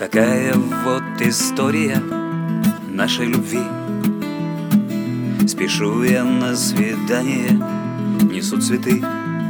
Такая вот история нашей любви. Спешу я на свидание, несу цветы.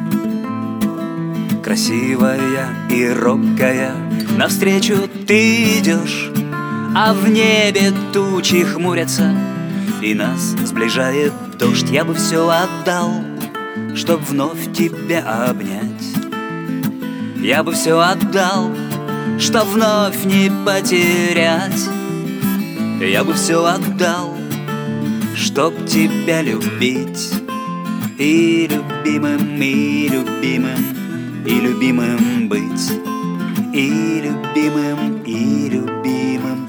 Красивая и робкая, навстречу ты идешь, а в небе тучи хмурятся, и нас сближает дождь. Я бы все отдал, чтоб вновь тебя обнять. Я бы все отдал, чтоб вновь не потерять. Я бы все отдал, чтоб тебя любить. И любимым, и любимым, и любимым быть. И любимым, и любимым.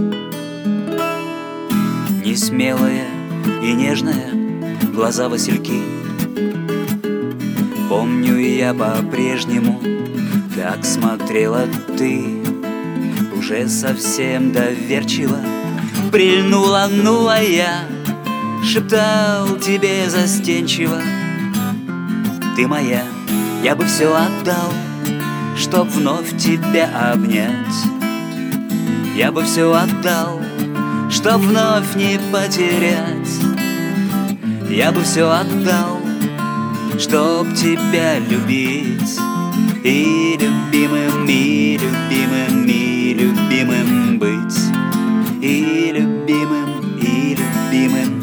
Несмелая и нежная, глаза васильки. Помню я по-прежнему, как смотрела ты. Уже совсем доверчиво прильнула, ну а я шептал тебе застенчиво: ты моя. Я бы все отдал, чтоб вновь тебя обнять. Я бы все отдал, чтоб вновь не потерять. Я бы все отдал, чтоб тебя любить. И любимым, и любимым, и любимым быть. И любимым, и любимым.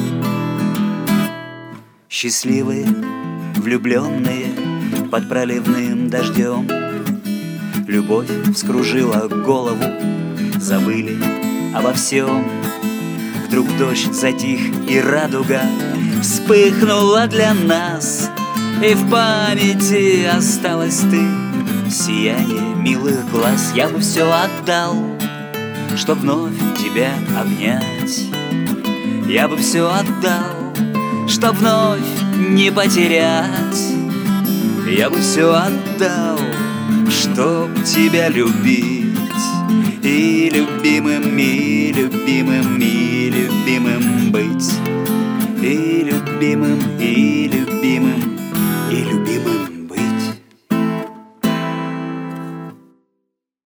Счастливые, влюбленные под проливным дождем, любовь вскружила голову, забыли обо всем. Вдруг дождь затих, и радуга вспыхнула для нас, и в памяти осталась ты, сияние милых глаз. Я бы все отдал, чтоб вновь тебя обнять. Я бы все отдал, чтоб вновь не потерять. Я бы все отдал, чтоб тебя любить. И любимым, и любимым, и любимым быть. И любимым,